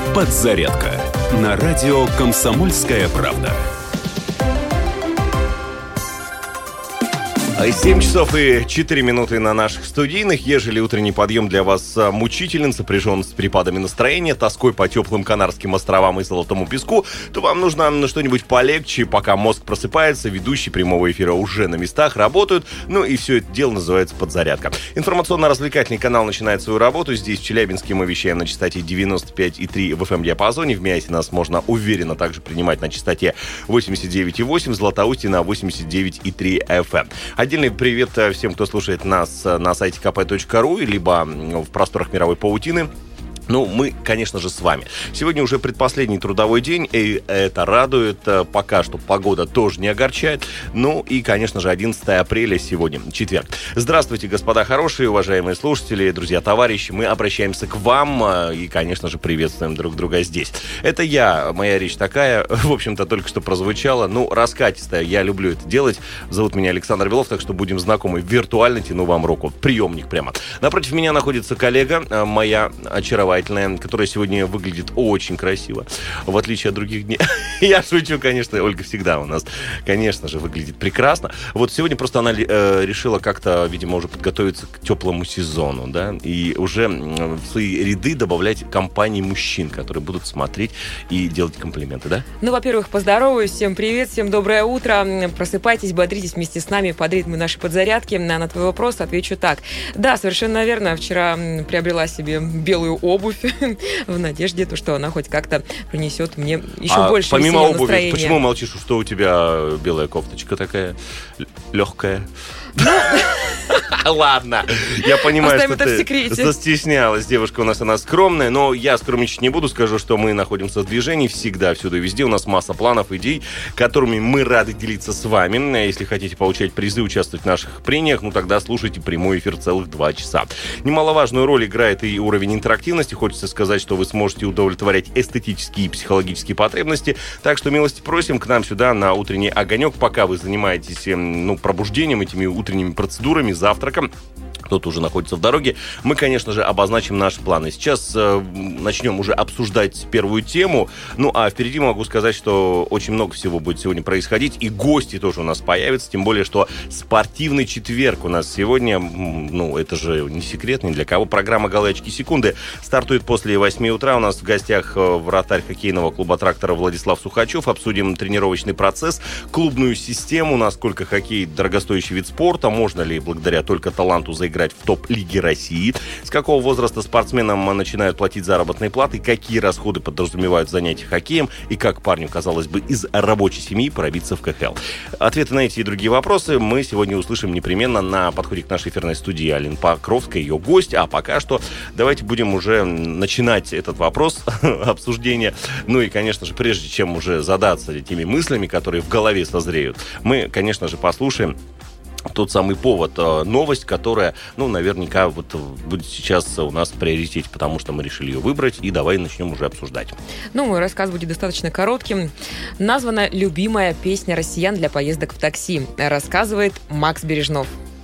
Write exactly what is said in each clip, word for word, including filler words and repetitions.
Подзарядка на радио «Комсомольская правда». семь часов и четыре минуты на наших студийных. Ежели утренний подъем для вас мучителен, сопряжен с перепадами настроения, тоской по теплым Канарским островам и Золотому песку, то вам нужно что-нибудь полегче, пока мозг просыпается, ведущие прямого эфира уже на местах работают, ну и все это дело называется «Подзарядка». Информационно-развлекательный канал начинает свою работу. Здесь, в Челябинске, мы вещаем на частоте девяносто пять и три в эф эм-диапазоне. В Миасе нас можно уверенно также принимать на частоте восемьдесят девять и восемь, в Златоусте на восемьдесят девять и три эф эм. Отдельный привет всем, кто слушает нас на сайте ка пэ точка ру, либо в просторах мировой паутины. Ну, мы, конечно же, с вами. Сегодня уже предпоследний трудовой день, и это радует. Пока что погода тоже не огорчает. Ну и, конечно же, одиннадцатое апреля сегодня, четверг. Здравствуйте, господа хорошие, уважаемые слушатели, друзья, товарищи. Мы обращаемся к вам и, конечно же, приветствуем друг друга здесь. Это я, моя речь такая, в общем-то, только что прозвучала. Ну, раскатистая, я люблю это делать. Зовут меня Александр Белов, так что будем знакомы. Виртуально тяну вам руку. Приемник прямо. Напротив меня находится коллега, моя очаровательная, которая сегодня выглядит очень красиво, в отличие от других дней. Я шучу, конечно, Ольга всегда у нас, конечно же, выглядит прекрасно. Вот сегодня просто она э, решила как-то, видимо, уже подготовиться к теплому сезону, да, и уже в свои ряды добавлять компании мужчин, которые будут смотреть и делать комплименты, да? Ну, во-первых, поздороваюсь, всем привет, всем доброе утро, просыпайтесь, бодритесь вместе с нами под ритмы нашей подзарядки. На, на твой вопрос отвечу так. Да, совершенно верно, вчера приобрела себе белую обувь, в надежде, то, что она хоть как-то принесет мне еще а больше помимо обуви, настроения. Почему молчишь, что у тебя белая кофточка такая легкая? Ладно, я понимаю, Оставим что ты застеснялась. Девушка у нас, она скромная, но я скромничать не буду. Скажу, что мы находимся в движении всегда, всюду и везде. У нас масса планов, идей, которыми мы рады делиться с вами. Если хотите получать призы, участвовать в наших прениях, ну тогда слушайте прямой эфир целых два часа. Немаловажную роль играет и уровень интерактивности. Хочется сказать, что вы сможете удовлетворять эстетические и психологические потребности. Так что милости просим к нам сюда на утренний огонек, пока вы занимаетесь, ну, пробуждением, этими утренними процедурами, завтраком. Кто-то уже находится в дороге. Мы, конечно же, обозначим наши планы. Сейчас э, начнем уже обсуждать первую тему. Ну, а впереди могу сказать, что очень много всего будет сегодня происходить. И гости тоже у нас появятся. Тем более, что спортивный четверг у нас сегодня. Ну, это же не секрет ни для кого. Программа «Голы, очки, секунды» стартует после восьми утра. У нас в гостях вратарь хоккейного клуба «Трактора» Владислав Сухачев. Обсудим тренировочный процесс, клубную систему, насколько хоккей дорогостоящий вид спорта, можно ли благодаря только таланту заиграть в топ-лиге России, с какого возраста спортсменам начинают платить заработные платы, какие расходы подразумевают занятия хоккеем и как парню, казалось бы, из рабочей семьи пробиться в ка ха эл. Ответы на эти и другие вопросы мы сегодня услышим непременно на подходе к нашей эфирной студии Алина Покровская, ее гость. А пока что давайте будем уже начинать этот вопрос обсуждения. Ну и, конечно же, прежде чем уже задаться этими мыслями, которые в голове созреют, мы, конечно же, послушаем тот самый повод, новость, которая, ну, наверняка вот будет сейчас у нас в приоритете, потому что мы решили ее выбрать, и давай начнем уже обсуждать. Ну, мой рассказ будет достаточно коротким. Названа любимая песня россиян для поездок в такси, рассказывает Макс Бережнов.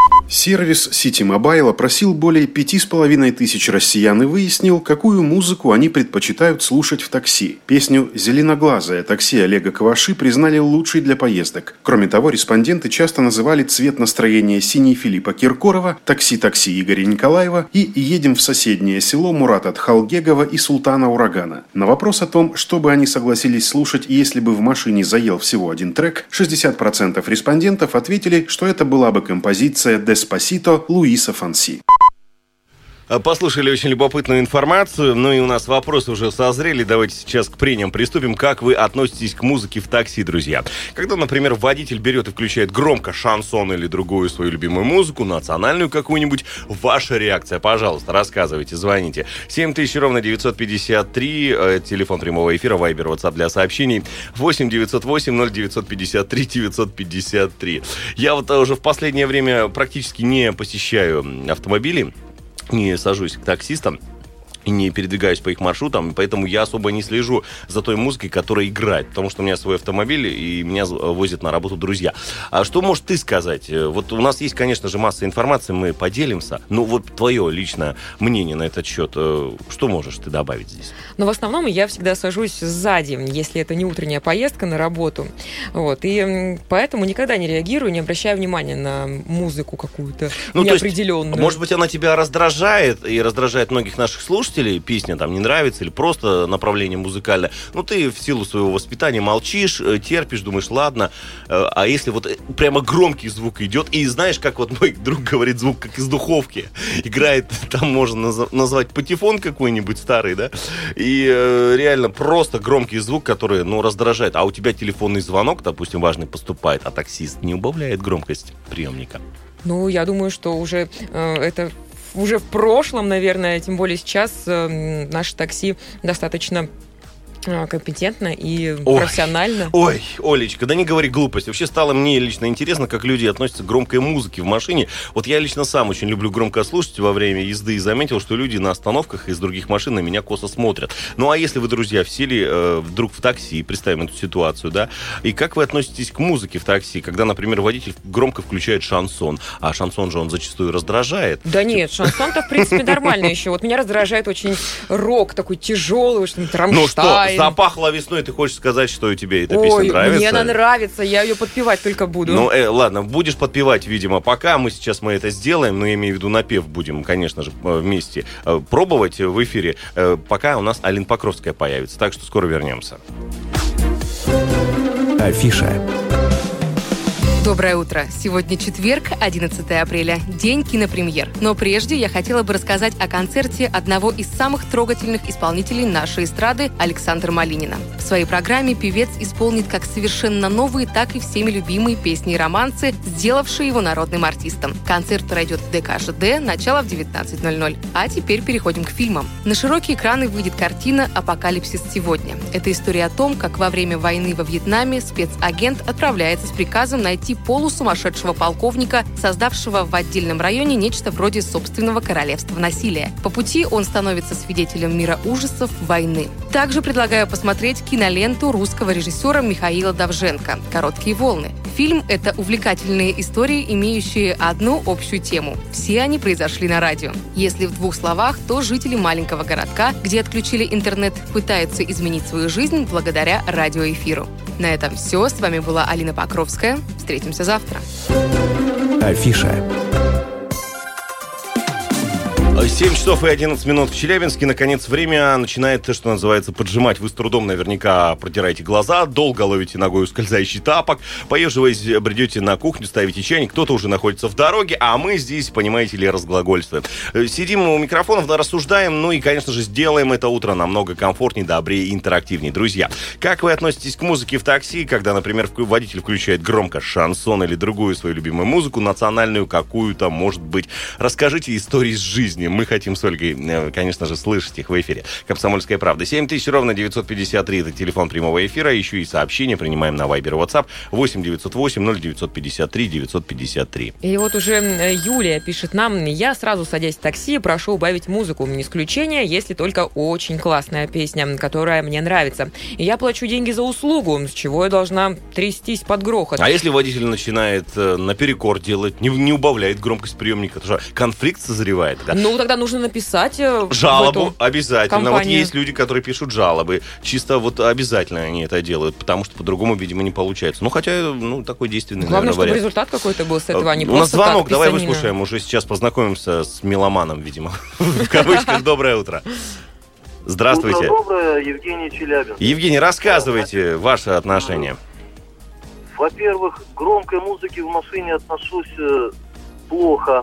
Сервис City Mobile опросил более пяти с половиной тысяч россиян и выяснил, какую музыку они предпочитают слушать в такси. Песню «Зеленоглазое такси» Олега Кваши признали лучшей для поездок. Кроме того, респонденты часто называли цвет настроения «Синий» Филиппа Киркорова, «Такси-такси» Игоря Николаева и «Едем в соседнее село» Мурата Тхалгегова и Султана Урагана. На вопрос о том, что бы они согласились слушать, если бы в машине заел всего один трек, шестьдесят процентов респондентов ответили, что это была бы композиция «Деспасито» Луиса Фонси. Послушали очень любопытную информацию, ну и у нас вопросы уже созрели. Давайте сейчас к прениям приступим. Как вы относитесь к музыке в такси, друзья? Когда, например, водитель берет и включает громко шансон или другую свою любимую музыку, национальную какую-нибудь, ваша реакция, пожалуйста, рассказывайте, звоните. семь тысяч ровно девятьсот пятьдесят три, телефон прямого эфира, вайбер, ватсап для сообщений, восемь девятьсот восемь ноль девятьсот пятьдесят три девятьсот пятьдесят три. Я вот уже в последнее время практически не посещаю автомобили, не сажусь к таксистам. и не передвигаюсь по их маршрутам, поэтому я особо не слежу за той музыкой, которая играет, потому что у меня свой автомобиль, и меня возят на работу друзья. А что можешь ты сказать? Вот у нас есть, конечно же, масса информации, мы поделимся, но вот твое личное мнение на этот счет, что можешь ты добавить здесь? Но в основном я всегда сажусь сзади, если это не утренняя поездка на работу, вот, и поэтому никогда не реагирую, не обращаю внимания на музыку какую-то ну, неопределенную. Есть, может быть, она тебя раздражает, и раздражает многих наших слушателей, песня там не нравится, или просто направление музыкальное, ну, ты в силу своего воспитания молчишь, терпишь, думаешь, ладно, а если вот прямо громкий звук идет, и знаешь, как вот мой друг говорит, звук как из духовки, играет, там можно назвать патефон какой-нибудь старый, да, и э, реально просто громкий звук, который, ну, раздражает, а у тебя телефонный звонок, допустим, важный поступает, а таксист не убавляет громкость приемника. Ну, я думаю, что уже э, это уже в прошлом, наверное, тем более сейчас э, наше такси достаточно компетентно и ой, профессионально. Ой, Олечка, да не говори глупости. Вообще стало мне лично интересно, как люди относятся к громкой музыке в машине. Вот я лично сам очень люблю громко слушать во время езды и заметил, что люди на остановках из других машин на меня косо смотрят. Ну, а если вы, друзья, сели э, вдруг в такси, представим эту ситуацию, да, и как вы относитесь к музыке в такси, когда, например, водитель громко включает шансон, а шансон же он зачастую раздражает. Да нет, шансон-то, в принципе, нормально еще. Вот меня раздражает очень рок такой тяжелый, что-нибудь Рамштайн. Ну что, запахло весной, ты хочешь сказать, что тебе эта Ой, песня нравится? Мне она нравится, я ее подпевать только буду. Ну, э, ладно, будешь подпевать, видимо, пока. Мы сейчас мы это сделаем, но я имею в виду напев будем, конечно же, вместе э, пробовать в эфире, э, пока у нас Алина Покровская появится. Так что скоро вернемся. Афиша. Доброе утро. Сегодня четверг, одиннадцатое апреля, день кинопремьер. Но прежде я хотела бы рассказать о концерте одного из самых трогательных исполнителей нашей эстрады Александра Малинина. В своей программе певец исполнит как совершенно новые, так и всеми любимые песни и романсы, сделавшие его народным артистом. Концерт пройдет в ДК ЖД, начало в девятнадцать ноль ноль. А теперь переходим к фильмам. На широкие экраны выйдет картина «Апокалипсис сегодня». Это история о том, как во время войны во Вьетнаме спецагент отправляется с приказом найти полусумасшедшего полковника, создавшего в отдельном районе нечто вроде собственного королевства насилия. По пути он становится свидетелем мира ужасов войны. Также предлагаю посмотреть киноленту русского режиссера Михаила Довженко «Короткие волны». Фильм — это увлекательные истории, имеющие одну общую тему. Все они произошли на радио. Если в двух словах, то жители маленького городка, где отключили интернет, пытаются изменить свою жизнь благодаря радиоэфиру. На этом все. С вами была Алина Покровская. Встретимся завтра. Афиша. семь часов и одиннадцать минут в Челябинске. Наконец, время начинает, то, что называется, поджимать. Вы с трудом наверняка протираете глаза, долго ловите ногой ускользающий тапок, поеживаясь, бредете на кухню, ставите чайник, кто-то уже находится в дороге, а мы здесь, понимаете ли, разглагольствуем. Сидим у микрофонов, да, рассуждаем, ну и, конечно же, сделаем это утро намного комфортнее, добрее и интерактивнее. Друзья, как вы относитесь к музыке в такси, когда, например, водитель включает громко шансон или другую свою любимую музыку, национальную какую-то, может быть? Расскажите истории из жизни. Мы хотим с Ольгой, конечно же, слышать их в эфире. «Комсомольская правда». семь тысяч ровно девятьсот пятьдесят три. Это телефон прямого эфира. Еще и сообщения принимаем на Вайбер и WhatsApp. восемь девятьсот восемь ноль девятьсот пятьдесят три девятьсот пятьдесят три. И вот уже Юлия пишет нам: я сразу, садясь в такси, прошу убавить музыку. Не исключение, если только очень классная песня, которая мне нравится. И я плачу деньги за услугу, с чего я должна трястись под грохот. А если водитель начинает э, наперекор делать, не, не убавляет громкость приемника, то что, конфликт созревает? Да? Ну, тогда нужно написать жалобу обязательно. компанию. Вот есть люди, которые пишут жалобы. Чисто вот обязательно они это делают, потому что по-другому, видимо, не получается. Ну, хотя, ну, такой действенный, Главное, наверное, чтобы вариант. результат какой-то был с этого, а не У нас просто звонок, так, давай писанина. выслушаем. Уже сейчас познакомимся с меломаном, видимо. В кавычках. Доброе утро. Здравствуйте. Утро доброе, Евгений Челябинск. Евгений, рассказывайте ваши отношения. Во-первых, к громкой музыке в машине отношусь э, плохо.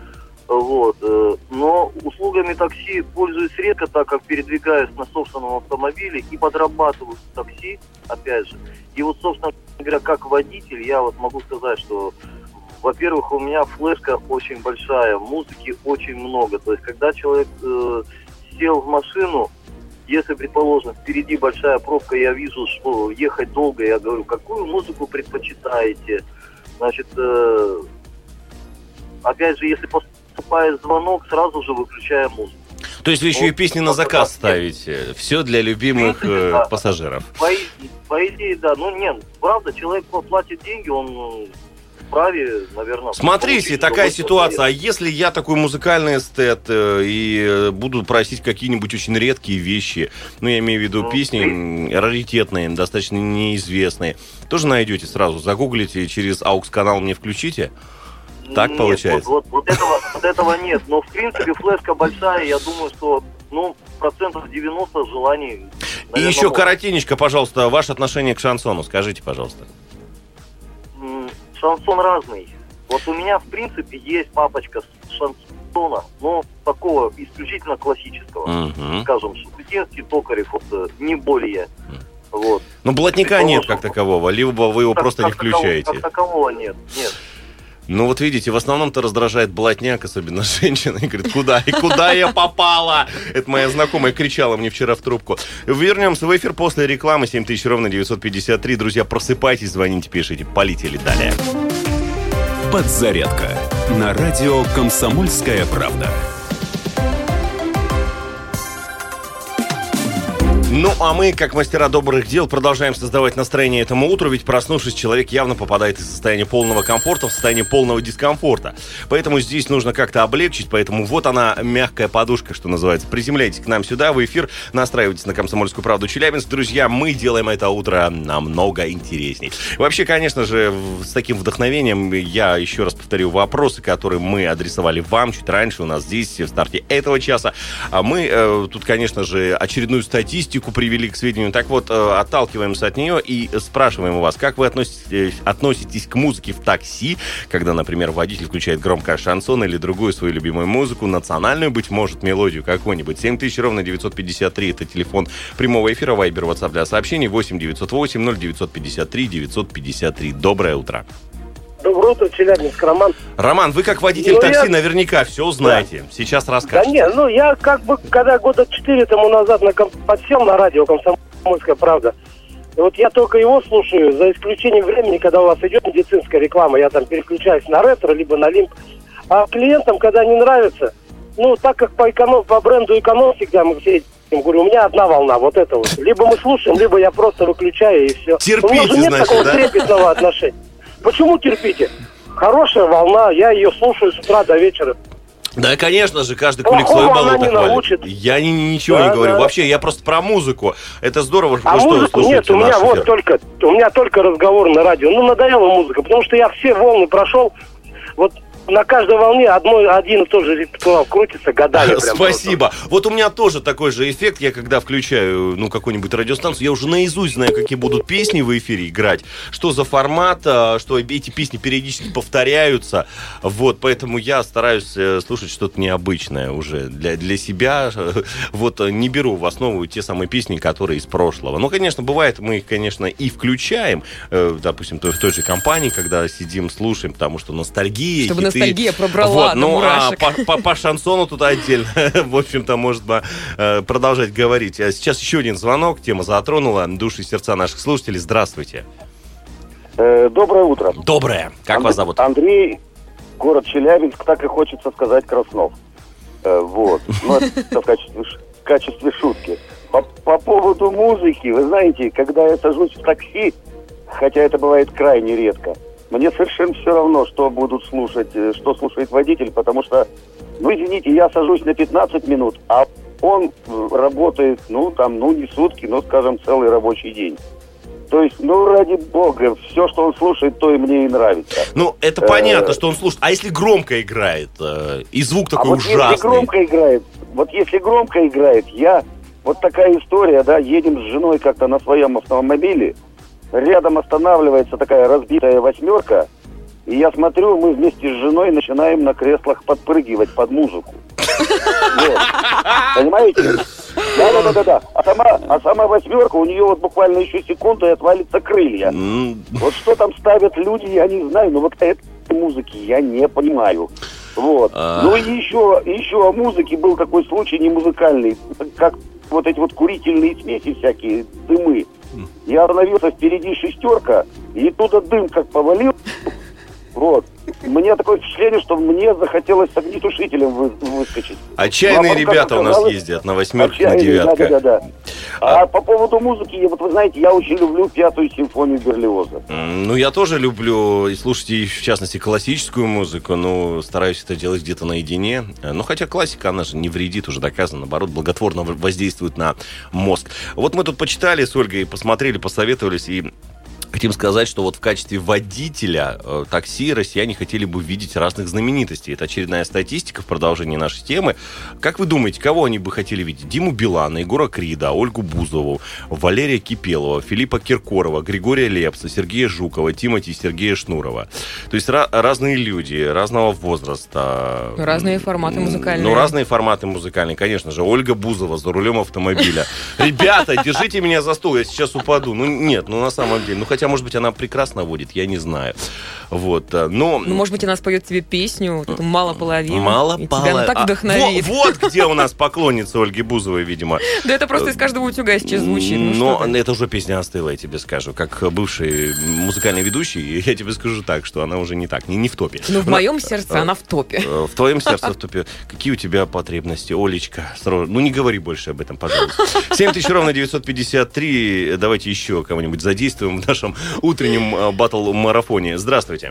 Вот. Э, но услугами такси пользуюсь редко, так как передвигаюсь на собственном автомобиле и подрабатываю в такси, опять же. И вот, собственно говоря, как водитель, я вот могу сказать, что, во-первых, у меня флешка очень большая, музыки очень много. То есть, когда человек э, сел в машину, если, предположим, впереди большая пробка, я вижу, что ехать долго, я говорю, какую музыку предпочитаете? Значит, э, опять же, если поступает звонок, сразу же выключаем музыку. То есть вы еще вот, и песни на заказ ставите? Все для любимых принципе, э, да. пассажиров? По, по идее, да. Ну, нет, правда, человек платит деньги, он вправе, наверное... Смотрите, получить такая что-то ситуация. А если я такой музыкальный эстет э, и э, буду просить какие-нибудь очень редкие вещи, ну, я имею в виду Ну, песни м, раритетные, достаточно неизвестные, тоже найдете сразу, загуглите, через аукс-канал мне включите? Так Нет, получается? Вот, вот, вот, этого, вот этого нет. Но, в принципе, флешка большая, я думаю, что, ну, процентов девяносто желаний, И наверное, еще можно. коротенечко, пожалуйста, ваше отношение к шансону, скажите, пожалуйста. М, Шансон разный. Вот у меня, в принципе, есть папочка шансона, но такого исключительно классического. Мгм. Скажем, Шуфутинский, Токарев, вот, э, не более. Вот. Ну, блатника нет как такового, либо вы его Как- просто не как такового- включаете. Как такового нет, нет. Ну, вот видите, в основном-то раздражает блатняк, особенно женщина, и говорит, куда, и куда я попала? Это моя знакомая кричала мне вчера в трубку. Вернемся в эфир после рекламы. семь тысяч ровно девятьсот пятьдесят три. Друзья, просыпайтесь, звоните, пишите. Полетели далее. Подзарядка на радио «Комсомольская правда». Ну, а мы, как мастера добрых дел, продолжаем создавать настроение этому утру, ведь, проснувшись, человек явно попадает из состояния полного комфорта в состояние полного дискомфорта. Поэтому здесь нужно как-то облегчить, поэтому вот она, мягкая подушка, что называется. Приземляйтесь к нам сюда, в эфир, настраивайтесь на «Комсомольскую правду» Челябинск. Друзья, мы делаем это утро намного интересней. Вообще, конечно же, с таким вдохновением я еще раз повторю вопросы, которые мы адресовали вам чуть раньше у нас здесь, в старте этого часа. А мы э, тут, конечно же, очередную статистику привели к сведению. Так вот, э, отталкиваемся от нее и спрашиваем у вас, как вы относитесь, относитесь к музыке в такси, когда, например, водитель включает громко шансон или другую свою любимую музыку, национальную, быть может, мелодию какую-нибудь. семь тысяч ровно девятьсот пятьдесят три, это телефон прямого эфира, вайбер, ватсап для сообщений, восемь девятьсот восемь ноль девятьсот пятьдесят три девятьсот пятьдесят три. Доброе утро. Доброе утро, Челябинск, Роман. Роман, вы как водитель Ну, такси я- наверняка все знаете. Сейчас Да расскажете. не, ну я как бы, когда года четыре тому назад на ком- подсел на радио «Комсомольская правда», и вот я только его слушаю, за исключением времени, когда у вас идет медицинская реклама, я там переключаюсь на ретро, либо на лимп. А клиентам, когда не нравится, ну, так как по, эконом, по бренду эконом всегда мы все этим, говорю, у меня одна волна, вот это вот. Либо мы слушаем, либо я просто выключаю, и все. Терпите, у меня же нет значит, такого да? трепетного отношения. Почему терпите? Хорошая волна, я ее слушаю с утра до вечера. Да, конечно же, каждый кулик свою Плохого она болото не хвалит. научит. Я ни- ничего Да, не говорю. да. Вообще, я просто про музыку. Это здорово, А вы что, музыку слушаете нет, у меня наш вот эфир. только, у меня только разговор на радио. Ну, надоела музыка, потому что я все волны прошел. Вот на каждой волне одной, один и тот же репертуар крутится годами. Прям Спасибо. Вот у меня тоже такой же эффект. Я когда включаю, ну, какую-нибудь радиостанцию, я уже наизусть знаю, какие будут песни в эфире играть, что за формат, а, что эти песни периодически повторяются. Вот, поэтому я стараюсь э, слушать что-то необычное уже для, для себя. Вот, э, не беру в основу те самые песни, которые из прошлого. Ну, конечно, бывает, мы их, конечно, и включаем, э, допустим, в той же компании, когда сидим, слушаем, потому что ностальгия, Чтобы хиты. ностальгия пробрала Вот, до ну, а мурашек. по, по- по шансону тут отдельно, в общем-то, можно э, продолжать говорить. А сейчас еще один звонок, тема затронула души и сердца наших слушателей. Здравствуйте. Э, Доброе утро. Доброе. Как Анд- вас зовут? Андрей, город Челябинск, так и хочется сказать Краснов. Э, Вот. Ну, это в качестве, ш- в качестве шутки. По, по поводу музыки, вы знаете, когда я сажусь в такси, хотя это бывает крайне редко, мне совершенно все равно, что будут слушать, э, что слушает водитель, потому что, ну, извините, я сажусь на пятнадцать минут, а он э, работает, ну, там, ну, не сутки, но, скажем, целый рабочий день. То есть, ну, ради бога, все, что он слушает, то и мне и нравится. Ну, это Э, понятно, что он слушает. А если громко играет, э, и звук А такой вот если ужасный? громко играет, вот если громко играет, я, вот такая история, да, едем с женой как-то на своем автомобиле, рядом останавливается такая разбитая восьмерка, и я смотрю, мы вместе с женой начинаем на креслах подпрыгивать под музыку. Вот. Понимаете? Да-да-да-да. А сама, а сама восьмерка, у нее вот буквально еще секунду и отвалится крылья. М, Вот что там ставят люди, я не знаю, но вот этой музыки я не понимаю. Вот. А. Ну и еще, еще о музыке был такой случай не музыкальный, как вот эти вот курительные смеси всякие, дымы. Я остановился, впереди шестерка, и туда дым как повалил. Вот. мне такое впечатление, что мне захотелось с огнетушителем вы, выскочить. Отчаянные ну, а ребята у нас ездят на восьмерке, на девятках. Да, да, да. А, а по поводу музыки, вот вы знаете, я очень люблю пятую симфонию Берлиоза. Ну, я тоже люблю и слушать, и, в частности, классическую музыку, но стараюсь это делать где-то наедине. Ну, хотя классика, она же не вредит, уже доказано, наоборот, благотворно воздействует на мозг. Вот мы тут почитали с Ольгой, посмотрели, посоветовались, и хотим сказать, что вот в качестве водителя э, такси россияне хотели бы видеть разных знаменитостей. Это очередная статистика в продолжении нашей темы. Как вы думаете, кого они бы хотели видеть? Диму Билана, Егора Крида, Ольгу Бузову, Валерия Кипелова, Филиппа Киркорова, Григория Лепса, Сергея Жукова, Тимати, Сергея Шнурова. То есть ra- разные люди, разного возраста. Разные форматы музыкальные. Ну, разные форматы музыкальные, конечно же. Ольга Бузова за рулем автомобиля. Ребята, держите меня за стол, я сейчас упаду. Ну, нет, ну, на самом деле, ну, хотя может быть, она прекрасно водит, я не знаю. Вот, но... Ну, может быть, она споет тебе песню «Мало половин». Мало и половин. Тебя она так вдохновит. А, вот, вот где у нас поклонница Ольги Бузовой, видимо. Да это просто из каждого утюга сейчас звучит. Но это уже песня остыла, я тебе скажу. Как бывший музыкальный ведущий, я тебе скажу так, что она уже не так, не, не в топе. Ну, в моем сердце она в топе. В твоем сердце в топе. Какие у тебя потребности, Олечка? Ну, не говори больше об этом, пожалуйста. семь тысяч ровно девятьсот пятьдесят три. Давайте еще кого-нибудь задействуем в нашем утреннем батл-марафоне. Здравствуйте.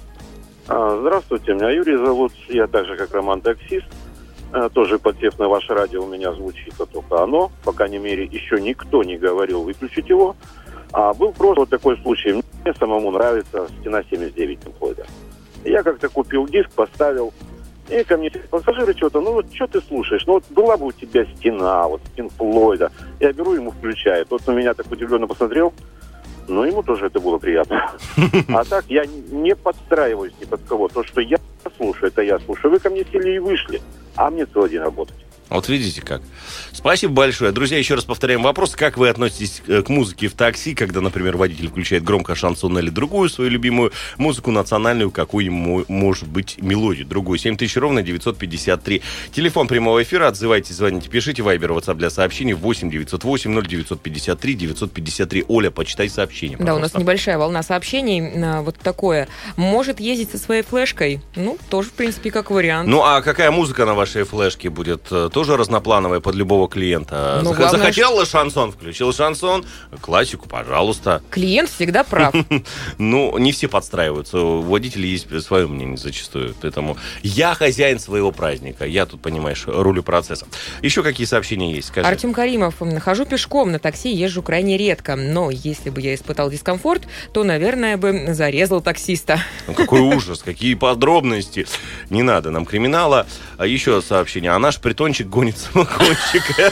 Здравствуйте, меня Юрий зовут. Я так же, как Роман, таксист. Тоже подсев на ваше радио, у меня звучит только оно. По крайней мере, еще никто не говорил выключить его. А был просто вот такой случай. Мне самому нравится «Стена семьдесят девять» Пинк Флойда. Я как-то купил диск, поставил. И ко мне пассажиры что-то, ну вот что ты слушаешь? Ну вот была бы у тебя «Стена», вот Пинк Флойда. Я беру, ему включаю. Тот на меня так удивленно посмотрел. Ну, ему тоже это было приятно. А так, я не подстраиваюсь ни под кого. То, что я слушаю, это я слушаю. Вы ко мне сели и вышли, а мне целый день работать. Вот видите как. Спасибо большое. Друзья, еще раз повторяем вопрос. Как вы относитесь к музыке в такси, когда, например, водитель включает громко шансон или другую свою любимую музыку, национальную, какую может быть мелодию, другую? семь тысяч ровно девятьсот пятьдесят три. Телефон прямого эфира. Отзывайтесь, звоните, пишите. Вайбер, WhatsApp для сообщений восемь девятьсот восемь ноль девятьсот пятьдесят три девятьсот пятьдесят три. Оля, почитай сообщение, пожалуйста. Да, у нас небольшая волна сообщений. Вот такое. Может ездить со своей флешкой? Ну, тоже, в принципе, как вариант. Ну, а какая музыка на вашей флешке будет? Тоже разноплановая под любого клиента. Ну, главное, захотел шансон, включил шансон, классику, пожалуйста. Клиент всегда прав. Ну, не все подстраиваются. У водителей есть свое мнение зачастую. Поэтому я хозяин своего праздника. Я тут, понимаешь, рулю процесса. Еще какие сообщения есть? Скажи. Артем Каримов. Хожу пешком, на такси езжу крайне редко. Но если бы я испытал дискомфорт, то, наверное, бы зарезал таксиста. Ну, какой ужас, какие подробности. Не надо нам криминала. А еще сообщение. А наш притончик гонит самогонщика.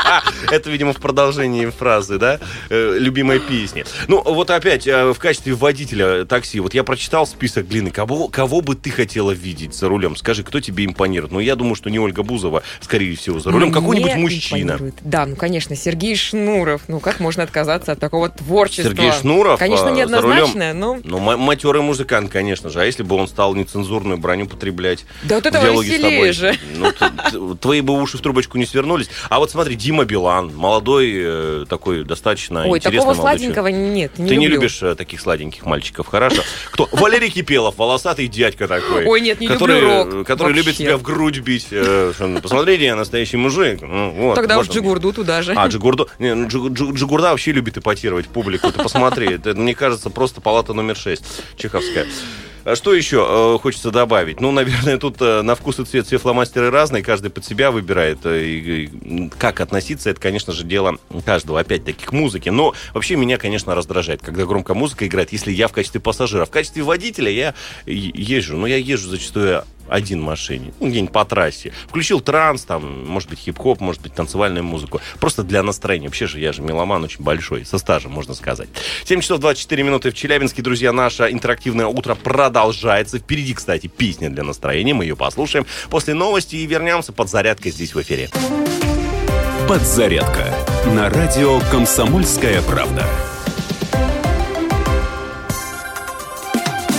Это, видимо, в продолжении фразы, да? Любимой песни. Ну, вот опять, в качестве водителя такси, вот я прочитал список длинный. Кого, кого бы ты хотела видеть за рулем? Скажи, кто тебе импонирует? Ну, я думаю, что не Ольга Бузова, скорее всего, за рулем. Какой-нибудь мужчина. Импонирует. Да, ну, конечно, Сергей Шнуров. Ну, как можно отказаться от такого творчества? Сергей Шнуров? Конечно, неоднозначно, но... Ну, матерый музыкант, конечно же. А если бы он стал нецензурную броню потреблять? Да вот этого веселее же. Ну, твои бы уши в трубочку не свернулись. А вот смотри, Дима Билан, молодой, э, такой достаточно Ой, интересный. Ой, такого сладенького нет, не Ты люблю. не любишь э, таких сладеньких мальчиков, хорошо? Кто? Валерий Кипелов, волосатый дядька такой. Ой, нет, не который, люблю рок. Который любит тебя в грудь бить. Э, посмотрите, я настоящий мужик. Ну, вот, тогда уж Джигурду туда же. А, Джигурду. Не, ну, Джигурда вообще любит эпатировать публику. Ты посмотри, это, мне кажется, просто палата номер шесть, чеховская. А что еще э, хочется добавить? Ну, наверное, тут э, на вкус и цвет все фломастеры разные, каждый под себя выбирает. Э, и, и, как относиться, это, конечно же, дело каждого, опять-таки, к музыке. Но вообще меня, конечно, раздражает, когда громко музыка играет, если я в качестве пассажира. В качестве водителя я езжу, но я езжу зачастую один в машине, ну, где-нибудь по трассе. Включил транс, там, может быть, хип-хоп, может быть, танцевальную музыку. Просто для настроения. Вообще же я же меломан очень большой, со стажем, можно сказать. семь часов двадцать четыре минуты в Челябинске. Друзья, наше интерактивное утро продолжается. Впереди, кстати, песня для настроения. Мы ее послушаем после новости и вернемся под зарядкой здесь в эфире. Подзарядка на радио «Комсомольская правда».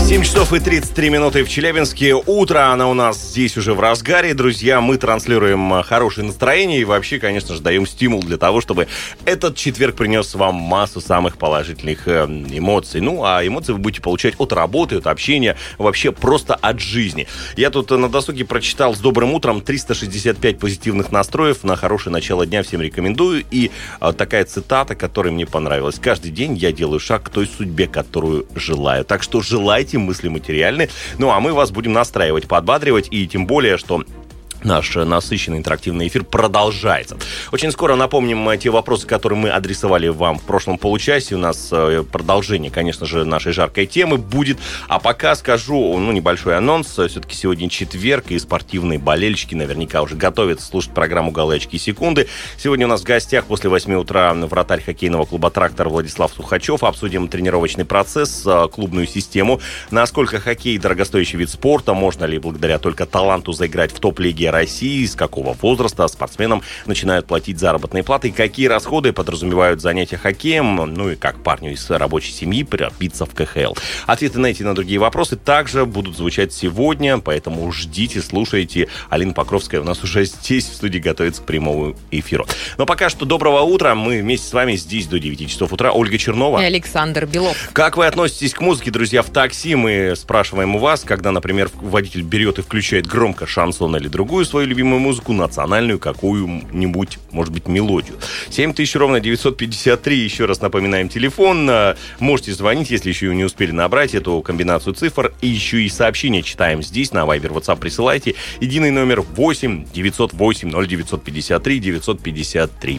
семь часов и тридцать три минуты в Челябинске. Утро, оно у нас здесь уже в разгаре. Друзья, мы транслируем хорошее настроение и вообще, конечно же, даем стимул для того, чтобы этот четверг принес вам массу самых положительных эмоций. Ну, а эмоции вы будете получать от работы, от общения, вообще просто от жизни. Я тут на досуге прочитал с добрым утром триста шестьдесят пять позитивных настроев на хорошее начало дня. Всем рекомендую. И такая цитата, которая мне понравилась. Каждый день я делаю шаг к той судьбе, которую желаю. Так что желайте, мысли материальны. Ну, а мы вас будем настраивать, подбадривать, и тем более, что наш насыщенный интерактивный эфир продолжается. Очень скоро напомним те вопросы, которые мы адресовали вам в прошлом получасе. У нас продолжение, конечно же, нашей жаркой темы будет. А пока скажу, ну, небольшой анонс. Все-таки сегодня четверг, и спортивные болельщики наверняка уже готовятся слушать программу «Голы, очки, секунды». Сегодня у нас в гостях после восьми утра вратарь хоккейного клуба «Трактор» Владислав Сухачев. Обсудим тренировочный процесс, клубную систему. Насколько хоккей дорогостоящий вид спорта, можно ли благодаря только таланту заиграть в топ-лиге России, с какого возраста спортсменам начинают платить заработные платы, и какие расходы подразумевают занятия хоккеем, ну и как парню из рабочей семьи пробиться в ка ха эл. Ответы на эти и на другие вопросы также будут звучать сегодня, поэтому ждите, слушайте. Алина Покровская у нас уже здесь в студии готовится к прямому эфиру. Но пока что доброго утра. Мы вместе с вами здесь до девяти часов утра. Ольга Чернова и Александр Белов. Как вы относитесь к музыке, друзья, в такси? Мы спрашиваем у вас, когда, например, водитель берет и включает громко шансон или другую свою любимую музыку, национальную какую-нибудь, может быть, мелодию. семь тысяч ровно девятьсот пятьдесят три. Еще раз напоминаем телефон. Можете звонить, если еще не успели набрать эту комбинацию цифр. И еще и сообщения читаем здесь, на Viber, WhatsApp присылайте. Единый номер восемь девятьсот восемь ноль девятьсот пятьдесят три девятьсот пятьдесят три.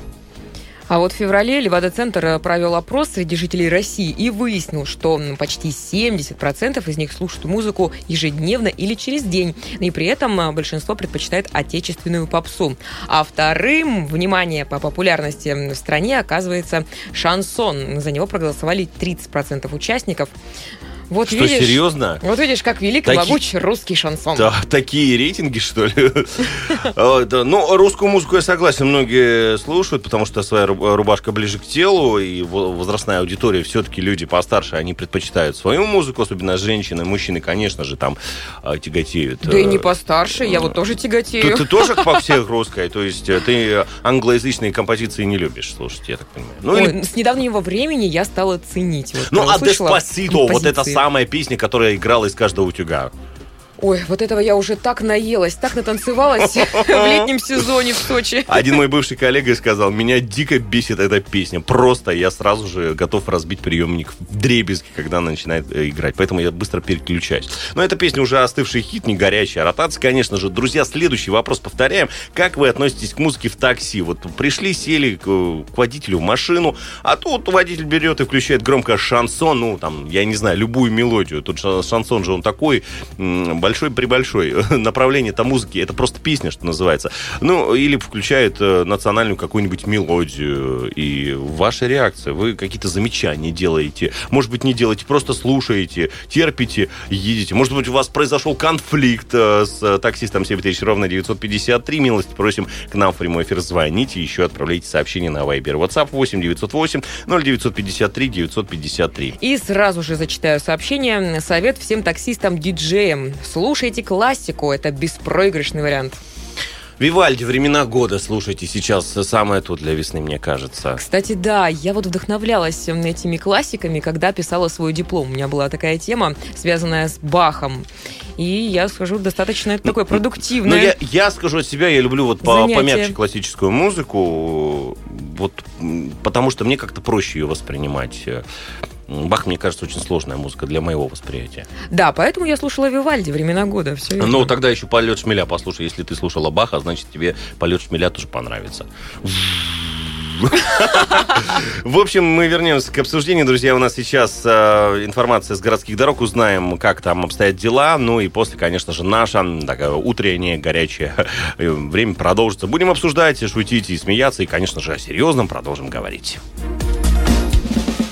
А вот в феврале Левада-центр провел опрос среди жителей России и выяснил, что почти семьдесят процентов из них слушают музыку ежедневно или через день. И при этом большинство предпочитает отечественную попсу. А вторым, внимание, по популярности в стране оказывается шансон. За него проголосовали тридцать процентов участников. Вот что, видишь, серьезно? Вот видишь, как велик и могуч русский шансон. Да, такие рейтинги, что ли? Ну, русскую музыку, я согласен, многие слушают, потому что своя рубашка ближе к телу, и возрастная аудитория, все-таки люди постарше, они предпочитают свою музыку, особенно женщины, мужчины, конечно же, там тяготеют. Да и не постарше, я вот тоже тяготею. Ты тоже по всех русская, то есть ты англоязычные композиции не любишь слушать, я так понимаю. Ну, Ой, или... С недавнего времени я стала ценить. Вот, ну, а Деспасито, вот это самая песня, которая играла из каждого утюга. Ой, вот этого я уже так наелась, так натанцевалась в летнем сезоне в Сочи. Один мой бывший коллега сказал, меня дико бесит эта песня. Просто я сразу же готов разбить приемник вдребезги, когда она начинает играть. Поэтому я быстро переключаюсь. Но эта песня уже остывший хит, не горячая ротация, конечно же. Друзья, следующий вопрос повторяем. Как вы относитесь к музыке в такси? Вот пришли, сели к, к водителю в машину, а тут водитель берет и включает громко шансон, ну, там, я не знаю, любую мелодию. Тут шансон же он такой большой-пребольшой. Направление-то музыки, это просто песня, что называется. Ну, или включает национальную какую-нибудь мелодию. И ваша реакция, вы какие-то замечания делаете. Может быть, не делаете, просто слушаете, терпите, едете. Может быть, у вас произошел конфликт с таксистом. Семь тысяч ровно девятьсот пятьдесят три. Милости просим к нам в прямой эфир. Звоните, еще отправляйте сообщение на Viber. WhatsApp восемь девятьсот восемь ноль девятьсот пятьдесят три девятьсот пятьдесят три. И сразу же зачитаю сообщение. Совет всем таксистам-диджеям. Слушайте классику, это беспроигрышный вариант. Вивальди, времена года, слушайте, сейчас самое то для весны, мне кажется. Кстати, да, я вот вдохновлялась этими классиками, когда писала свой диплом. У меня была такая тема, связанная с Бахом. И я скажу, достаточно это такое продуктивное. Ну, я, я скажу от себя, я люблю вот по, помягче классическую музыку, вот, потому что мне как-то проще ее воспринимать. Бах, мне кажется, очень сложная музыка для моего восприятия. Да, поэтому я слушала Вивальди, времена года. Все верно. Ну, тогда еще «Полет шмеля» послушай. Если ты слушала Баха, значит, тебе «Полет шмеля» тоже понравится. В общем, мы вернемся к обсуждению. Друзья, у нас сейчас э, информация с городских дорог. Узнаем, как там обстоят дела. Ну и после, конечно же, наша такая утренняя, горячее время продолжится. Будем обсуждать, шутить и смеяться. И, конечно же, о серьезном продолжим говорить.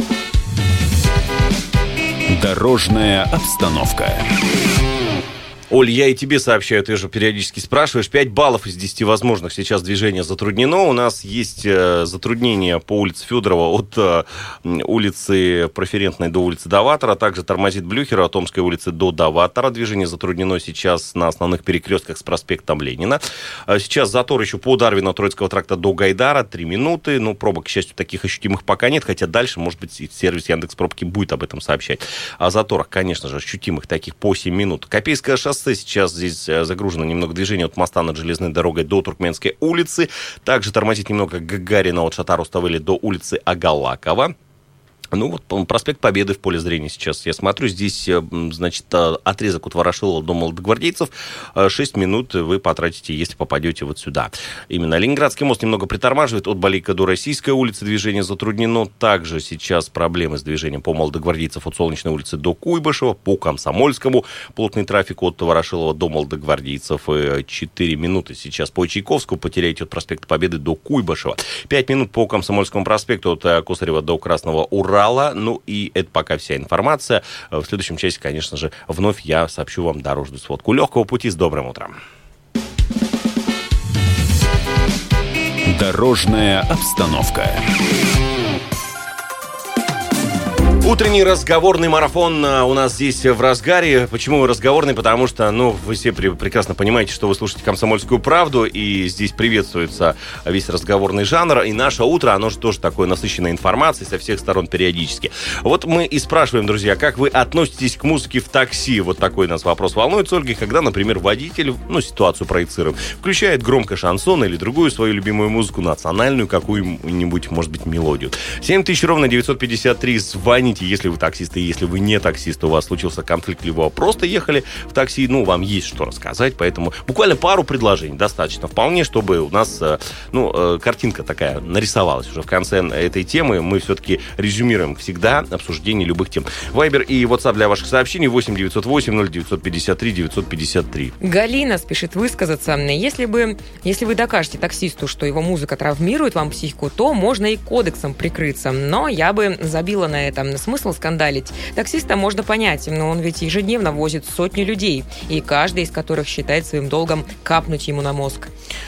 Дорожная обстановка. Оль, я и тебе сообщаю, ты же периодически спрашиваешь. пять баллов из десяти возможных сейчас движение затруднено. У нас есть э, затруднение по улице Федорова от э, улицы Проферентной до улицы Даватора. Также тормозит Блюхера от Омской улицы до Даватора. Движение затруднено сейчас на основных перекрестках с проспектом Ленина. Сейчас затор еще по Дарвина, Троицкого тракта до Гайдара. Три минуты. Ну, пробок, к счастью, таких ощутимых пока нет. Хотя дальше, может быть, сервис Яндекс.Пробки будет об этом сообщать. О заторах, конечно же, ощутимых таких по семь минут. Копейское шоссе. Сейчас здесь загружено немного движения от моста над железной дорогой до Туркменской улицы. Также тормозит немного Гагарина от Шатар-Уставыли до улицы Агалакова. Ну вот проспект Победы в поле зрения сейчас. Я смотрю, здесь, значит, отрезок от Ворошилова до молодогвардейцев. шесть минут вы потратите, если попадете вот сюда. Именно Ленинградский мост немного притормаживает. От Балейка до Российской улицы движение затруднено. Также сейчас проблемы с движением по молодогвардейцев от Солнечной улицы до Куйбышева. По Комсомольскому плотный трафик от Ворошилова до молодогвардейцев. четыре минуты сейчас по Чайковскому потеряете от проспекта Победы до Куйбышева. пять минут по Комсомольскому проспекту от Косарева до Красного Урала. Ну и это пока вся информация. В следующем часе, конечно же, вновь я сообщу вам дорожную сводку. Легкого пути, с добрым утром. Дорожная обстановка. Утренний разговорный марафон у нас здесь в разгаре. Почему разговорный? Потому что, ну, вы все прекрасно понимаете, что вы слушаете «Комсомольскую правду», и здесь приветствуется весь разговорный жанр. И наше утро, оно же тоже такое насыщенной информацией со всех сторон периодически. Вот мы и спрашиваем, друзья, как вы относитесь к музыке в такси? Вот такой нас вопрос волнует с Ольгой, когда, например, водитель, ну, ситуацию проецируем, включает громко шансон или другую свою любимую музыку, национальную какую-нибудь, может быть, мелодию. семь тысяч ровно девятьсот пятьдесят три. Звоните. Если вы таксист, и если вы не таксист, у вас случился конфликт, либо вы просто ехали в такси, ну, вам есть что рассказать, поэтому буквально пару предложений достаточно вполне, чтобы у нас, ну, картинка такая нарисовалась уже в конце этой темы. Мы все-таки резюмируем всегда обсуждение любых тем. Вайбер и WhatsApp для ваших сообщений восемь девятьсот восемь ноль девятьсот пятьдесят три девятьсот пятьдесят три. Галина спешит высказаться. Если бы, если вы докажете таксисту, что его музыка травмирует вам психику, то можно и кодексом прикрыться. Но я бы забила на это. Смысл скандалить? Таксиста можно понять, но он ведь ежедневно возит сотни людей, и каждый из которых считает своим долгом капнуть ему на мозг.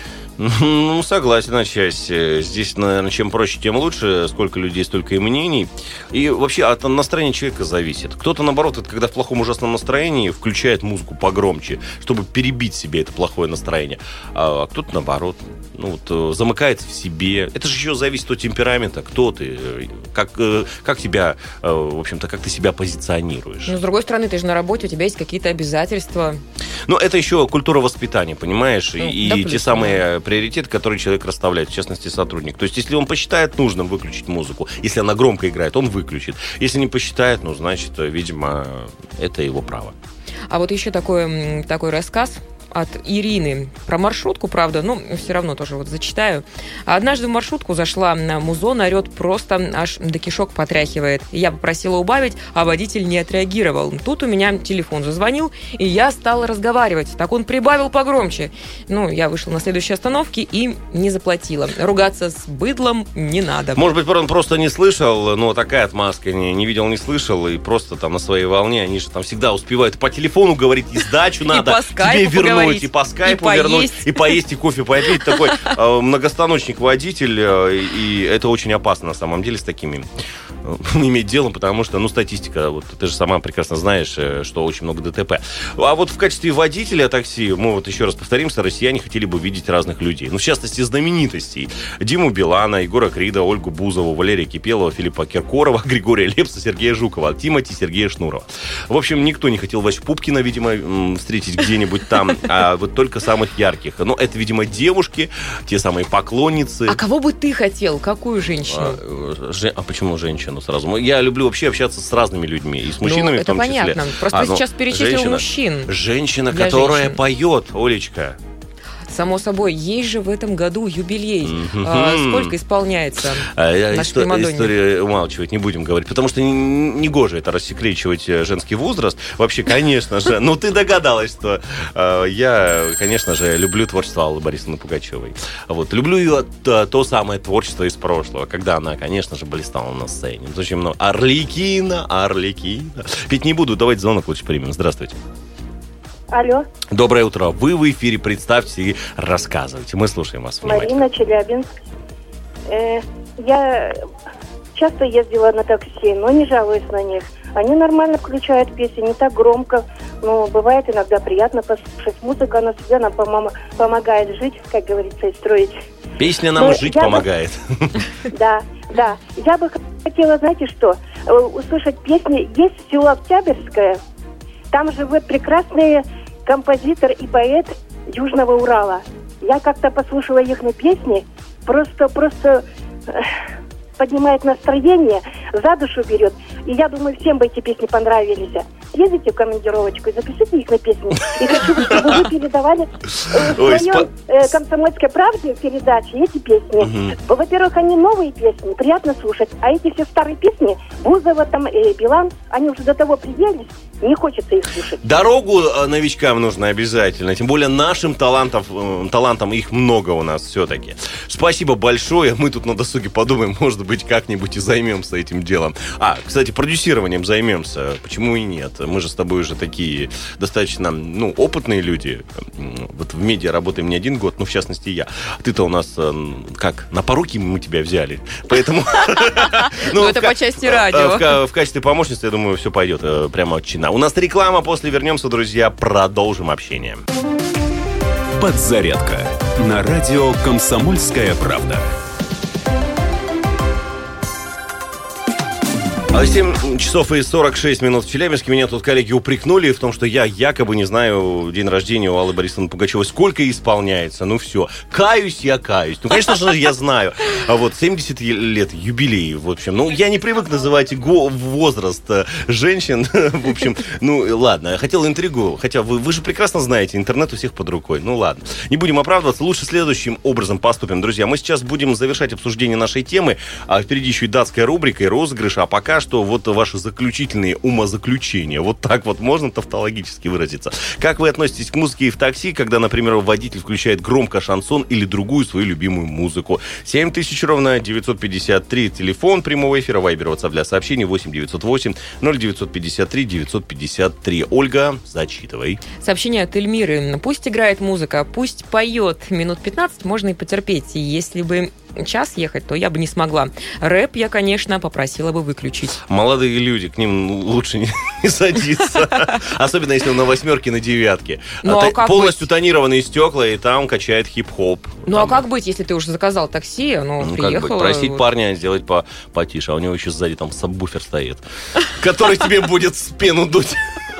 Ну, согласен отчасти. Здесь, наверное, чем проще, тем лучше. Сколько людей, столько и мнений. И вообще от настроения человека зависит. Кто-то, наоборот, это когда в плохом ужасном настроении включает музыку погромче, чтобы перебить себе это плохое настроение. А кто-то, наоборот, ну, вот, замыкается в себе. Это же еще зависит от темперамента. Кто ты, как, как тебя, в общем-то, как ты себя позиционируешь. Но, с другой стороны, ты же на работе, у тебя есть какие-то обязательства. Ну, это еще культура воспитания, понимаешь? Ну, и да, и плюс, те самые да. приоритеты, которые человек расставляет, в частности, сотрудник. То есть, если он посчитает нужным выключить музыку, если она громко играет, он выключит. Если не посчитает, ну, значит, видимо, это его право. А вот еще такой, такой рассказ от Ирины про маршрутку, правда, но все равно тоже вот зачитаю. Однажды в маршрутку зашла музон, орет, просто аж до кишок потряхивает. Я попросила убавить, а водитель не отреагировал. Тут у меня телефон зазвонил, и я стала разговаривать. Так он прибавил погромче. Ну, я вышла на следующей остановке и не заплатила. Ругаться с быдлом не надо. Может быть, он просто не слышал, но такая отмазка, не, не видел, не слышал, и просто там на своей волне, они же там всегда успевают по телефону говорить, и сдачу надо, тебе вернуть. И по скайпу и вернуть, поесть. и поесть, и кофе попить. Такой э, многостаночник водитель, э, и это очень опасно на самом деле с такими э, иметь дело, потому что, ну, статистика, вот ты же сама прекрасно знаешь, э, что очень много ДТП. А вот в качестве водителя такси, мы вот еще раз повторимся, россияне хотели бы видеть разных людей. Ну, в частности, знаменитостей. Диму Билана, Егора Крида, Ольгу Бузову, Валерия Кипелова, Филиппа Киркорова, Григория Лепса, Сергея Жукова, Тимати, Сергея Шнурова. В общем, никто не хотел Васю Пупкина, видимо, встретить где-нибудь там, а вот только самых ярких. Ну, это, видимо, девушки, те самые поклонницы. А кого бы ты хотел? Какую женщину? А, же, а почему женщину сразу? Я люблю вообще общаться с разными людьми. И с мужчинами, ну, в том числе. это понятно. Просто а, ты ну, сейчас перечислил женщина, мужчин. Женщина, которая женщин. поет, Олечка. Само собой, есть же в этом году юбилей. Mm-hmm. А, сколько исполняется а, нашей история, Примадонне? Историю умалчивать не будем говорить, потому что негоже это рассекречивать женский возраст. Вообще, конечно же, ну ты догадалась, что э, я, конечно же, люблю творчество Аллы Борисовны Пугачевой. Вот, люблю ее то, то самое творчество из прошлого, когда она, конечно же, блистала на сцене. Очень много. Арлекино, Арлекино. Петь не буду, давайте звонок лучше примем. Здравствуйте. Алло. Доброе утро. Вы в эфире, представьте и рассказывайте. Мы слушаем вас внимательно. Марина, Челябинск. Э, я часто ездила на такси, но не жалуюсь на них. Они нормально включают песни, не так громко. Но бывает иногда приятно послушать. Музыка, она всегда нам пом- помогает жить, как говорится, и строить. Песня нам но жить я помогает. Бы... Да, да. Я бы хотела, знаете что, услышать песни. Есть село Октябрьское. Там живет прекрасный композитор и поэт Южного Урала. Я как-то послушала их на песни. Просто, просто поднимает настроение, за душу берет. И я думаю, всем бы эти песни понравились. Съездите в командировочку и запишите их на песни. И хочу, чтобы вы передавали в Ой, своем спа- э, «Комсомольской правде» передаче эти песни. Угу. Во-первых, они новые песни, приятно слушать. А эти все старые песни, Бузова, там, э, Билан, они уже до того пределись, не хочется их слушать. Дорогу новичкам нужно обязательно. Тем более нашим талантов, талантам их много у нас все-таки. Спасибо большое. Мы тут на досуге подумаем, может быть, как-нибудь и займемся этим делом. А, кстати, продюсированием займемся. Почему и нет? Мы же с тобой уже такие достаточно, ну, опытные люди. Вот в медиа работаем не один год, ну, в частности, я. Ты-то у нас, как, на поруки мы тебя взяли. Поэтому... Ну, это по части радио. В качестве помощницы, я думаю, все пойдет прямо от чина. У нас реклама, после вернемся, друзья, продолжим общение. Подзарядка на радио «Комсомольская правда». семь часов и сорок шесть минут в Челябинске. Меня тут коллеги упрекнули в том, что я якобы не знаю день рождения у Аллы Борисовны Пугачевой. Сколько исполняется? Ну все. Каюсь я, каюсь. Ну, конечно же, я знаю. А вот семьдесят лет юбилей, в общем. Ну, я не привык называть го- возраст женщин. В общем, ну, ладно. Я хотел интригу. Хотя вы, вы же прекрасно знаете, интернет у всех под рукой. Ну, ладно. Не будем оправдываться. Лучше следующим образом поступим. Друзья, мы сейчас будем завершать обсуждение нашей темы. А впереди еще и датская рубрика и розыгрыш. А пока что вот ваши заключительные умозаключения. Вот так вот можно тавтологически выразиться. Как вы относитесь к музыке в такси, когда, например, водитель включает громко шансон или другую свою любимую музыку? семь тысяч ровно девятьсот пятьдесят три. Телефон прямого эфира, вайбер, ватсап для сообщений восемь девятьсот восемь ноль девятьсот пятьдесят три девятьсот пятьдесят три. Ольга, зачитывай. Сообщение от Эльмиры. Пусть играет музыка, пусть поет. Минут пятнадцать можно и потерпеть. И если бы час ехать, то я бы не смогла. Рэп я, конечно, попросила бы выключить. Молодые люди, к ним лучше не, не садиться. Особенно, если он на восьмерке, на девятке. Ну, а как полностью быть? Тонированные стекла, и там качает хип-хоп. Ну, там... а как быть, если ты уже заказал такси, оно ну, приехало? Как быть? Просить вот. парня сделать по потише, а у него еще сзади там сабвуфер стоит, который тебе будет с пену дуть.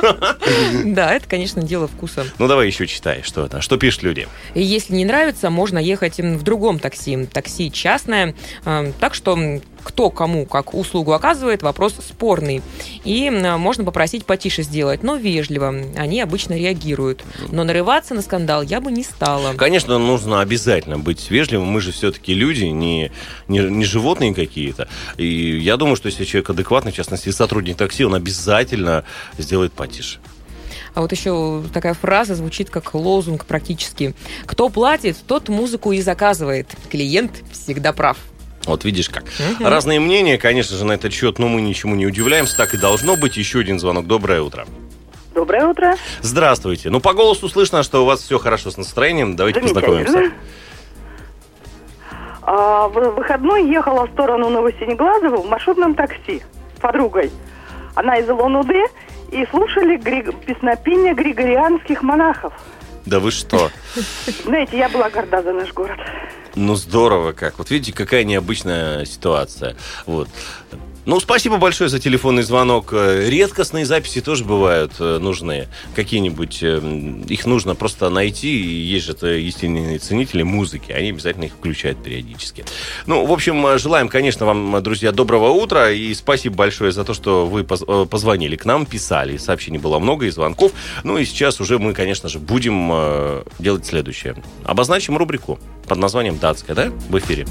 Да, это, конечно, дело вкуса. Ну, давай еще читай, что это. Что пишут люди? И если не нравится, можно ехать в другом такси. Такси частное. Так что кто кому как услугу оказывает, вопрос спорный. И можно попросить потише сделать, но вежливо. Они обычно реагируют. Но нарываться на скандал я бы не стала. Конечно, нужно обязательно быть вежливым. Мы же все-таки люди, не, не, не животные какие-то. И я думаю, что если человек адекватный, в частности, сотрудник такси, он обязательно сделает потише. А вот еще такая фраза звучит как лозунг практически. Кто платит, тот музыку и заказывает. Клиент всегда прав. Вот видишь как. Угу. Разные мнения, конечно же, на этот счет, но мы ничему не удивляемся. Так и должно быть. Еще один звонок. Доброе утро. Доброе утро. Здравствуйте. Ну, по голосу слышно, что у вас все хорошо с настроением. Давайте познакомимся. А, в выходной ехала в сторону Новосинеглазова в маршрутном такси с подругой. Она из Улан-Удэ, и слушали гри... песнопения григорианских монахов. Да вы что? Знаете, я была горда за наш город. Ну, здорово как. Вот видите, какая необычная ситуация. Вот. Ну, спасибо большое за телефонный звонок. Редкостные записи тоже бывают нужны. Какие-нибудь. Их нужно просто найти. И есть же истинные ценители музыки. Они обязательно их включают периодически. Ну, в общем, желаем, конечно, вам, друзья, доброго утра. И спасибо большое за то, что вы позвонили к нам, писали. Сообщений было много и звонков. Ну, и сейчас уже мы, конечно же, будем делать следующее. Обозначим рубрику под названием «Датская», да? В эфире.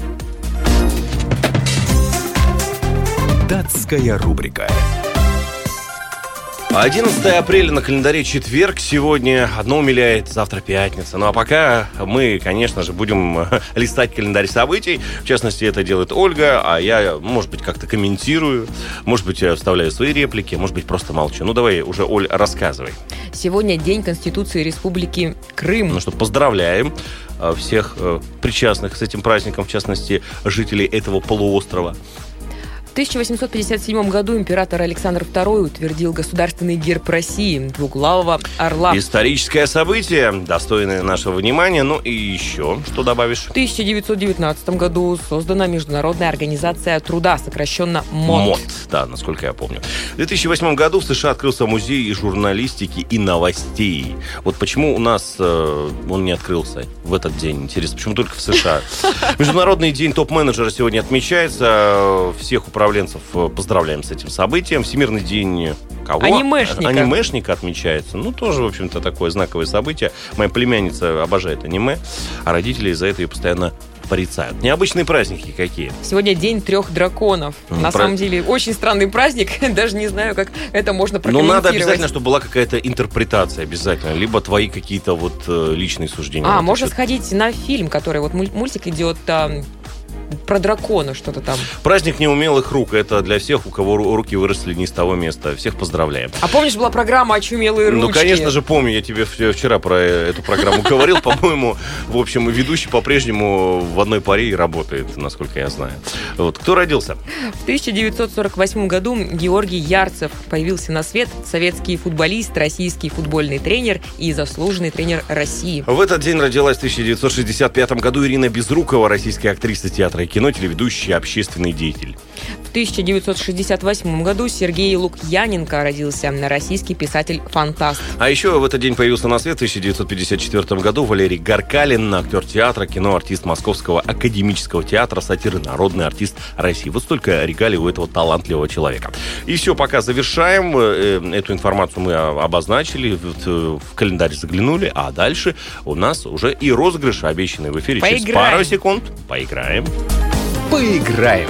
Датская рубрика. одиннадцатое апреля на календаре четверг. Сегодня одно умиляет, завтра пятница. Ну а пока мы, конечно же, будем листать календарь событий. В частности, это делает Ольга, а я, может быть, как-то комментирую, может быть, вставляю свои реплики, может быть, просто молчу. Ну давай уже, Оль, рассказывай. Сегодня День Конституции Республики Крым. Ну что, поздравляем всех причастных с этим праздником, в частности, жителей этого полуострова. В тысяча восемьсот пятьдесят седьмом году император Александр второй утвердил государственный герб России – двуглавого орла. Историческое событие, достойное нашего внимания. Ну и еще, что добавишь? В тысяча девятьсот девятнадцатом году создана Международная организация труда, сокращенно МОТ. МОТ, да, насколько я помню. В две тысячи восьмом году в США открылся музей журналистики и новостей. Вот почему у нас э, он не открылся в этот день? Интересно, почему только в США? Международный день топ-менеджера сегодня отмечается. Всех управляющих управленцев поздравляем с этим событием. Всемирный день кого? Анимешника. Анимешника отмечается. Ну, тоже, в общем-то, такое знаковое событие. Моя племянница обожает аниме, а родители из-за этого ее постоянно порицают. Необычные праздники какие? Сегодня день трех драконов. Ну, На про... самом деле, очень странный праздник. Даже не знаю, как это можно прокомментировать. Ну, надо обязательно, чтобы была какая-то интерпретация обязательно. Либо твои какие-то вот личные суждения. А, вот можно это. Сходить на фильм, который вот мультик идет... про дракона что-то там. Праздник неумелых рук. Это для всех, у кого руки выросли не с того места. Всех поздравляем. А помнишь, была программа «Очумелые ручки»? Ну, конечно же, помню. Я тебе вчера про эту программу говорил. По-моему, в общем, ведущий по-прежнему в одной паре и работает, насколько я знаю. Вот. Кто родился? В тысяча девятьсот сорок восьмом году Георгий Ярцев появился на свет. Советский футболист, российский футбольный тренер и заслуженный тренер России. В этот день родилась в тысяча девятьсот шестьдесят пятом году Ирина Безрукова, российская актриса театра и кино, телеведущий, общественный деятель. В тысяча девятьсот шестьдесят восьмом году Сергей Лукьяненко родился, российский писатель-фантаст. А еще в этот день появился на свет в тысяча девятьсот пятьдесят четвёртом году Валерий Гаркалин, актер театра, кино, артист Московского академического театра, сатир и народный артист России. Вот столько регалий у этого талантливого человека. И все, пока завершаем. Эту информацию мы обозначили, в календарь заглянули, а дальше у нас уже и розыгрыш, обещанный в эфире. Поиграем. Через пару секунд. Поиграем. Поиграем.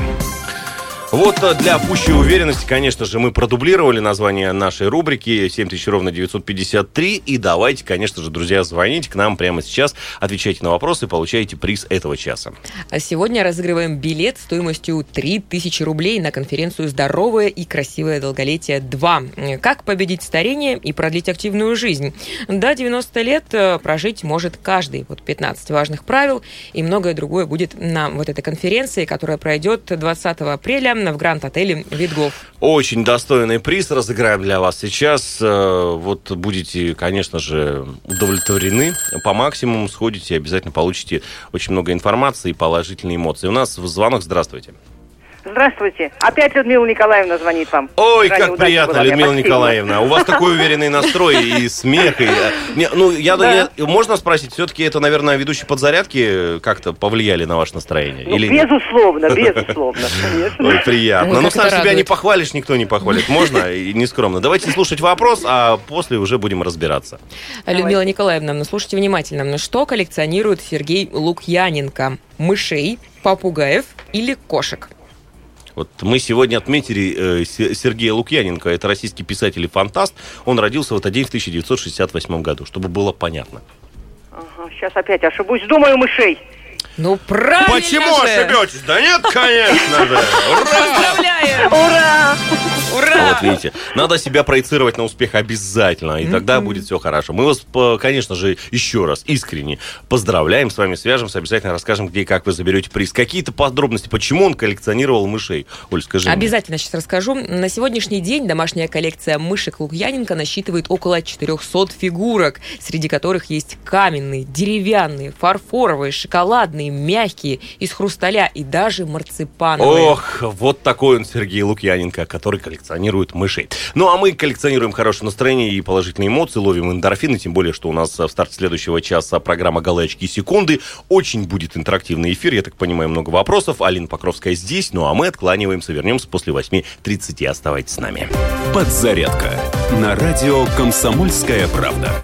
Вот для пущей уверенности, конечно же, мы продублировали название нашей рубрики семь тысяч ровно девятьсот пятьдесят три. И давайте, конечно же, друзья, звоните к нам прямо сейчас, отвечайте на вопросы и получаете приз этого часа. Сегодня разыгрываем билет стоимостью три тысячи рублей на конференцию «Здоровое и красивое долголетие два». Как победить старение и продлить активную жизнь? До девяноста лет прожить может каждый. Вот пятнадцать важных правил и многое другое будет на вот этой конференции, которая пройдет двадцатого апреля в Гранд-отеле «Видгоф». Очень достойный приз разыграем для вас сейчас. Вот будете, конечно же, удовлетворены по максимуму, сходите и обязательно получите очень много информации и положительные эмоции. У нас звонок. Здравствуйте. Здравствуйте. Опять Людмила Николаевна звонит вам. Ой, как приятно, была, Людмила Николаевна. У вас такой уверенный настрой и смех. И... Не, ну, я, да. я, можно спросить, все-таки это, наверное, ведущие подзарядки как-то повлияли на ваше настроение? Ну, или безусловно, безусловно, конечно. Ой, приятно. Ну, сам себя не похвалишь, никто не похвалит. Можно и не скромно. Давайте слушать вопрос, а после уже будем разбираться. Людмила Николаевна, слушайте внимательно. Что коллекционирует Сергей Лукьяненко? Мышей, попугаев или кошек? Вот мы сегодня отметили э, Сергея Лукьяненко, это российский писатель и фантаст. Он родился в этот день в тысяча девятьсот шестьдесят восьмом году, чтобы было понятно. Ага, сейчас опять ошибусь. Думаю, мышей. Ну, правильно Почему же. ошибетесь? Да нет, конечно же. Ура! Поздравляем! Ура! Ура! Вот видите, надо себя проецировать на успех обязательно, и тогда mm-hmm. будет все хорошо. Мы вас, конечно же, еще раз искренне поздравляем, с вами свяжемся, обязательно расскажем, где и как вы заберете приз. Какие-то подробности, почему он коллекционировал мышей? Оль, скажи Обязательно мне. Сейчас расскажу. На сегодняшний день домашняя коллекция мышек Лукьяненко насчитывает около четырехсот фигурок, среди которых есть каменные, деревянные, фарфоровые, шоколадные, мягкие, из хрусталя и даже марципановые. Ох, вот такой он, Сергей Лукьяненко, который коллекционирует мышей. Ну, а мы коллекционируем хорошее настроение и положительные эмоции, ловим эндорфины, тем более, что у нас в старте следующего часа программа «Голые очки и секунды». Очень будет интерактивный эфир, я так понимаю, много вопросов. Алина Покровская здесь, ну а мы откланиваемся, вернемся после восьми тридцати. Оставайтесь с нами. Подзарядка на радио «Комсомольская правда».